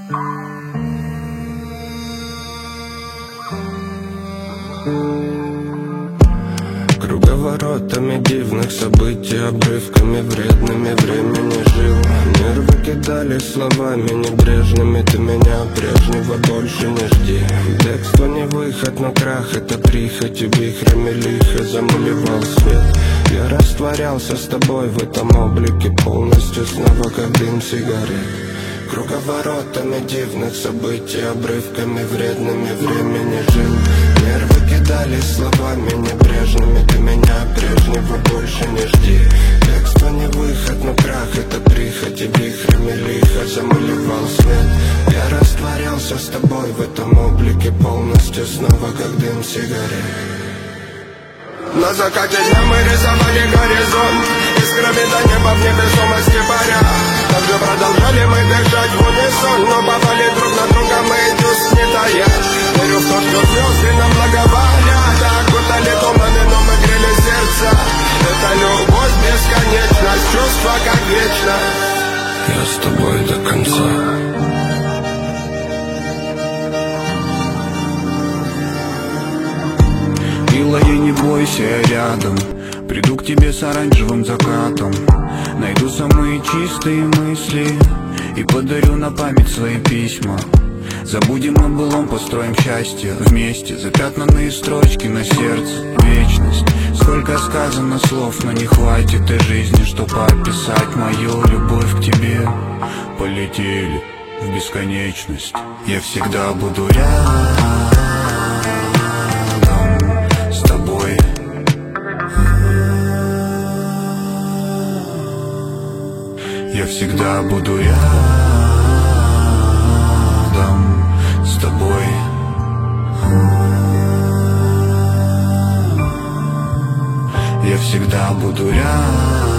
Круговоротами дивных событий, обрывками вредными времени жил. Нервы кидали словами небрежными: ты меня прежнего больше не жди. Бегство не выход, но крах — это прихоть, и вихрями лихо замулевал свет. Я растворялся с тобой в этом облике полностью, снова как дым сигарет. Круговоротами дивных событий, обрывками вредными времени жил. Нервы кидали словами небрежными: ты меня прежнего больше не жди. Бегство не выход, но крах — это прихоть, и вихрями лихо замалевал свет. Я растворялся с тобой в этом облике полностью, снова как дым сигарет. На закате дня мы рисовали горизонт искрами до неба в невесомости паря. Также продолжали мы дышать в унисон, но попали друг на друга мы чувств не тая. Верю в то, что звезды нам благоволят, так будто летомами, но мы грели сердца. Это любовь, бесконечность, чувство как вечно. Я с тобой до конца. Милая, не бойся, я рядом. Приду к тебе с оранжевым закатом. Найду самые чистые мысли и подарю на память свои письма. Забудем о былом, построим счастье вместе. Запятнанные строчки на сердце, вечность. Сколько сказано слов, но не хватит и жизни, чтобы описать мою любовь к тебе. Полетели в бесконечность. Я всегда буду рядом. Я всегда буду рядом с тобой. Я всегда буду рядом.